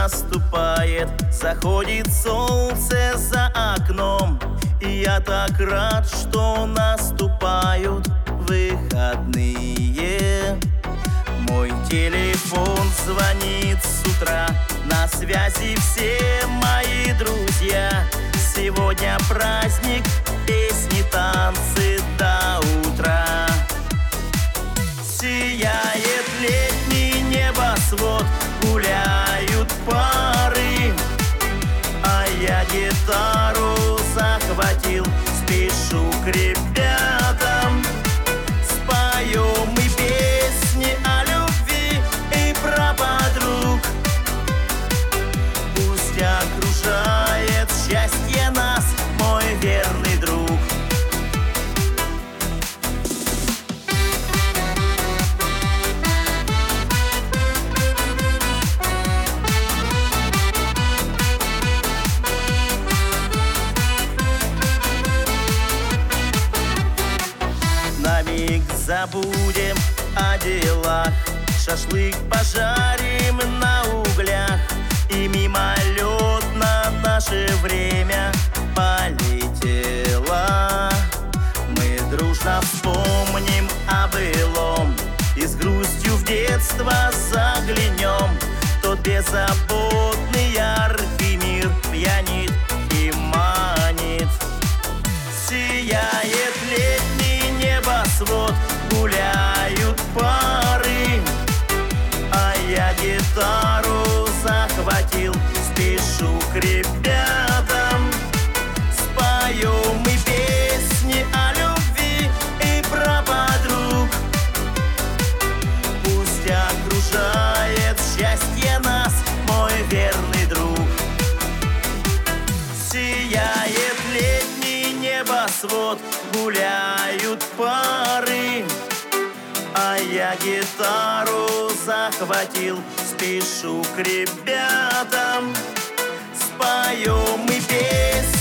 наступает, заходит солнце за окном, и я так рад, что наступают выходные. Мой телефон звонит с утра, на связи все мои друзья. Сегодня праздник, песни, танцы до утра. Сияет летний небосвод, гуляют пары, а я гитару захватил, спешу к ребятам. Споем мы песни о любви и про подруг. Пусть окружает счастье нас, мой верный друг. На миг забудем о делах, шашлык пожарим на углях, и мимолетно наше время полетело. Мы дружно вспомним о былом и с грустью в детство заглянем. Тот беззаботный яркий мир пьянит и манит. Сияет летний небосвод, гуляют пары, а я гитару захватил, спешу к ребятам. Споем мы песни о любви и про подруг. Пусть окружает счастье нас, мой верный друг. Сияет летний небосвод, гуляют пары, а я гитару захватил, спешу к ребятам. Споем мы песни